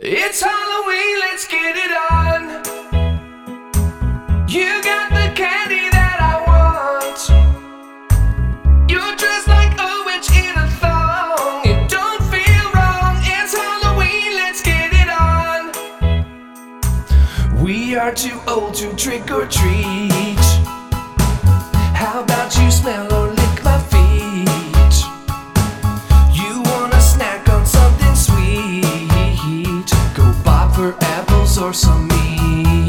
It's Halloween, let's get it on. You got the candy that I want. You're dressed like a witch in a thong. It don't feel wrong. It's Halloween, let's get it on. We are too old to trick or treat. How about you smell or lick my feet? You want a snack on something sweet? Go pop for apples or some meat.